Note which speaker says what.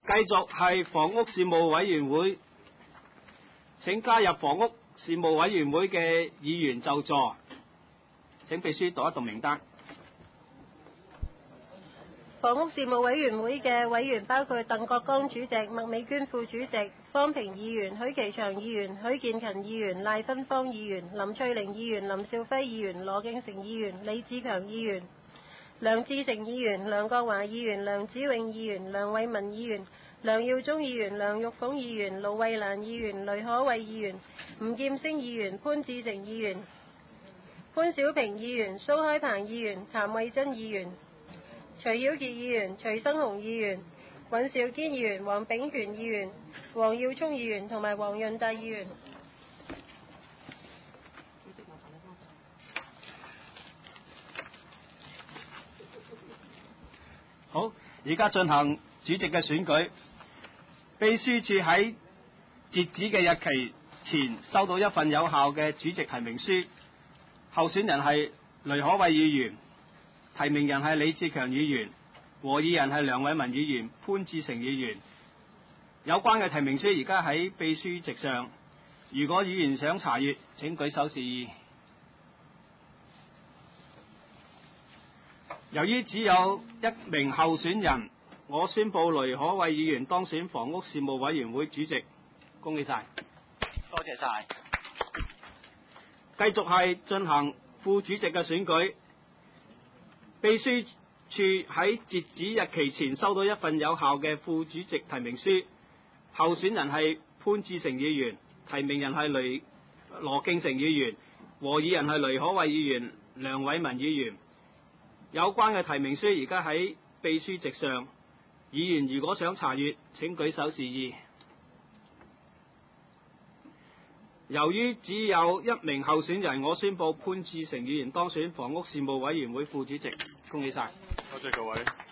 Speaker 1: 繼續係房屋事務委員會，請加入房屋事務委員會嘅議員就座。請秘書讀一讀名單。
Speaker 2: 房屋事務委員會嘅委員包括鄧國光主席、麥美娟副主席、方平議員、許其祥議員、許建勤議員、賴芬芳議員、林翠玲議員、林兆輝議員、羅敬成議員、李志強議員、梁志成議員、梁國華議員、梁子穎議員、梁偉文議員、梁耀忠議員、梁玉鳳議員、盧慧蘭議員、雷可慧議員、吳劍星議員、潘志成議員、潘小平議員、蘇開鵬議員、譚慧珍議員、徐耀傑議員、徐生雄議員、尹兆堅議員、黃炳權議員、黃耀聰議員同埋黃潤達議員。
Speaker 1: 好，而家進行主席嘅選舉。秘書處喺截止嘅日期前收到一份有效嘅主席提名書，候選人係雷可慧議員，提名人係李志強議員，和議人係梁偉文議員、潘志成議員。有關嘅提名書而家喺秘書席上，如果議員想查閱，請舉手示意。由於只有一名候選人，我宣布雷可慧議員當選房屋事務委員會主席，恭喜晒，
Speaker 3: 多謝晒。
Speaker 1: 繼續係進行副主席嘅選舉。秘書處喺截止日期前收到一份有效嘅副主席提名書，候選人係潘志成議員，提名人係羅敬成議員，和議人係雷可慧議員、梁偉文議員。有關嘅提名書而家喺秘書席上，議員如果想查閱，請舉手示意。由於只有一名候選人，我宣布潘志成議員當選房屋事務委員會副主席，恭喜晒。
Speaker 3: 多謝各位。